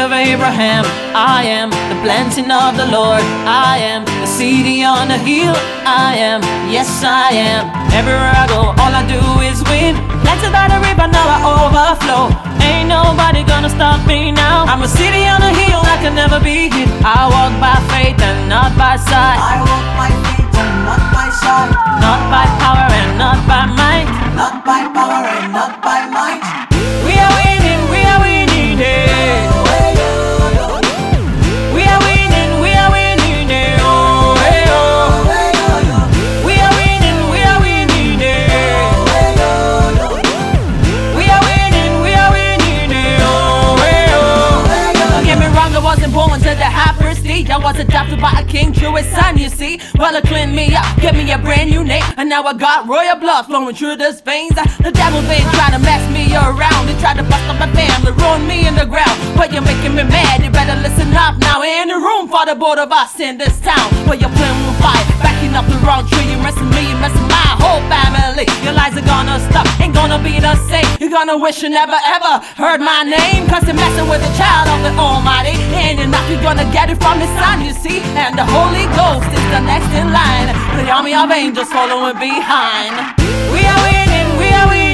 of Abraham. I am the planting of the Lord. I am the city on the hill. I am, yes I am. Everywhere I go, all I do is win. Planted by the river, now I overflow. Ain't nobody gonna stop me now. I'm a city on a hill that can never be hid. I walk by faith and not by sight. I walk by faith and not by sight. Not by power and not by might. Not by power and not by might. We are winning, yeah. We are winning, yeah. Oh, hey, oh. We are winning, yeah. We are winning, yeah. Oh, hey, oh. Don't get me wrong, I wasn't born to the high prestige. I was adopted by a king, through his son, you see. Well, it cleaned me up, give me a brand new name, and now I got royal blood flowing through these veins. The devil been trying to mess me around. They tried to bust up my family, ruin me in the ground. But you're making me mad, you better listen up now. Ain't no room for the both of us in this town. But you're playing with fire, backing up the wrong tree. You're messing me, you're messing my whole family. Your lies are gonna stop, ain't gonna be the same. You're gonna wish you never ever heard my name, cause you're messing with the child of the Almighty. And you're not, you're gonna get it from the Son, you see. And the Holy Ghost is the next in line. The army of angels following behind. We are winning,